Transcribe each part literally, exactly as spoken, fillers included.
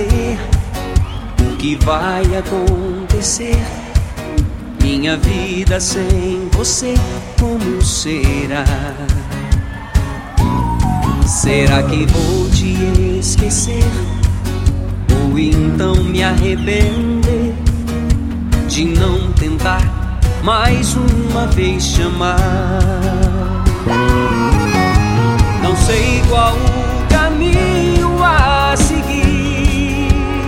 saber o que vai acontecer. Minha vida sem você, como será? Será que vou te esquecer? Ou então me arrepender de não tentar mais uma vez chamar? Não sei qual o caminho a seguir.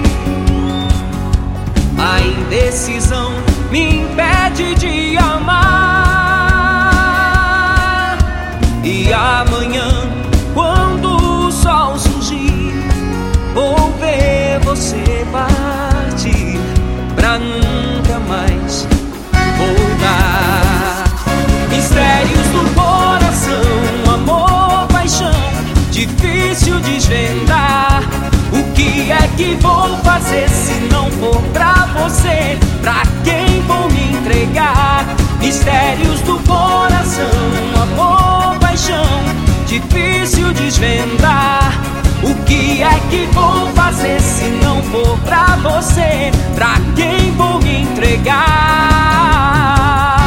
A indecisão me impede de amar. E amanhã, quando o sol surgir, vou ver você partir pra nunca mais voltar. Mistérios do coração, amor, paixão, difícil desvendar. O que é que vou fazer se não for pra você? Pra quem vou me entregar? Mistérios do coração, amor, paixão, difícil desvendar. O que é que vou fazer se não for pra você? Pra quem vou me entregar?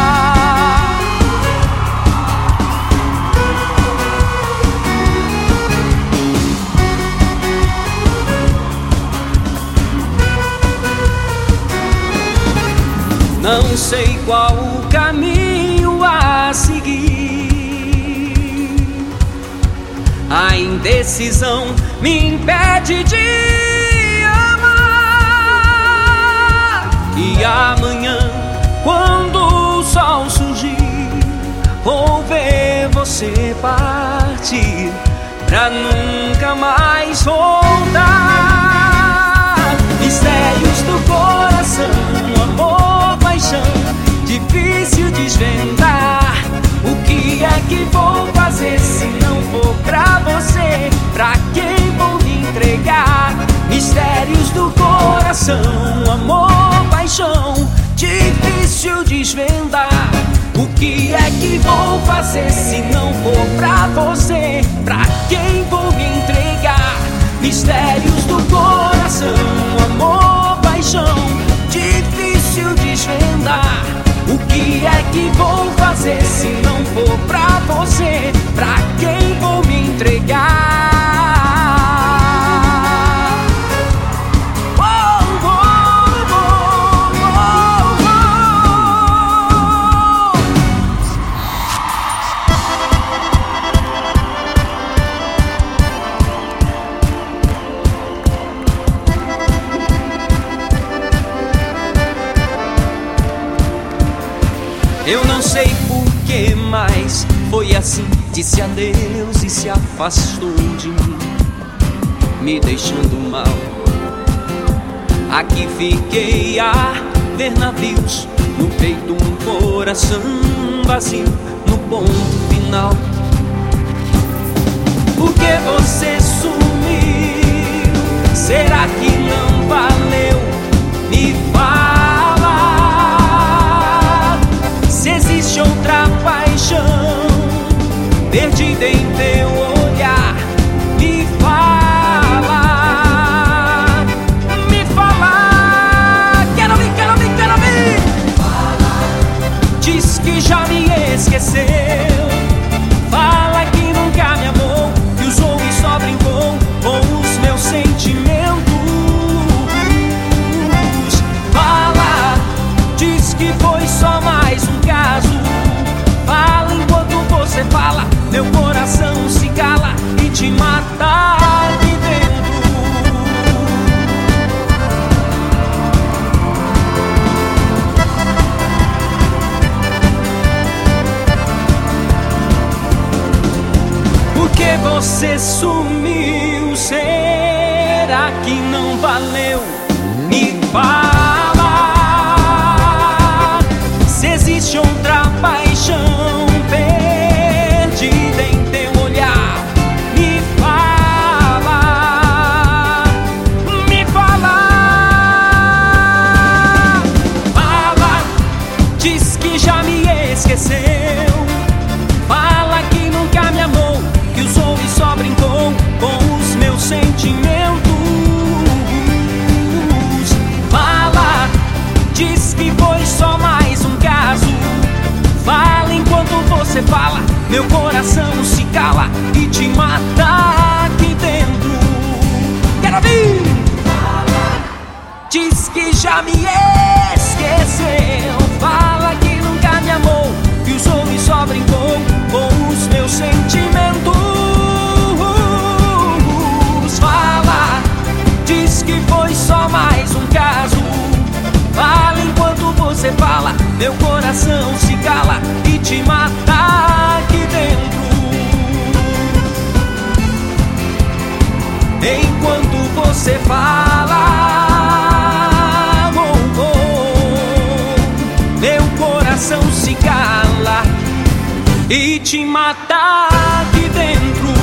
Não sei qual o caminho a seguir. A indecisão me impede de amar. E amanhã, quando o sol surgir, vou ver você partir pra nunca mais voltar. Mistérios do coração, amor, paixão, difícil desvendar. O que é que vou fazer se não for pra você? Pra quem vou me entregar? Mistérios do coração, amor, paixão, difícil desvendar. O que é que vou fazer se não for pra você? Pra quem vou me entregar? Mistérios do coração, amor, paixão, difícil desvendar. O que é que vou fazer se não for pra você? Pra quem vou me entregar? Oh, oh, oh, oh, eu não sei por que mais foi assim. Disse adeus e se afastou de mim, me deixando mal. Aqui fiquei a ver navios, no peito um coração vazio, no ponto final. Por que você sumiu? Será que não valeu? Me fala se existe outra paixão perdida em teu olhar. Me fala, me fala. Quero ouvir, quero ouvir, quero ouvir. Fala. Diz que já me esqueceu. Fala que nunca me amou, que usou e só brincou com os meus sentimentos. Fala, diz que foi só mais um caso. Fala enquanto você fala, meu coração se cala e te mata aqui dentro. Por que você sumiu? Será que não valeu? Me fala se existe outra paixão perdida em teu olhar. Me fala, me fala. Fala, diz que já me esqueceu. Fala que nunca me amou, que usou e só brincou meu coração se cala e te mata aqui dentro. Quero ouvir! Diz que já me esqueceu, fala que nunca me amou, que usou e só brincou com os meus sentimentos. Fala, diz que foi só mais um caso. Fala enquanto você fala, meu coração se cala e te mata aqui dentro. Enquanto você fala, oh, oh, meu coração se cala e te mata aqui dentro.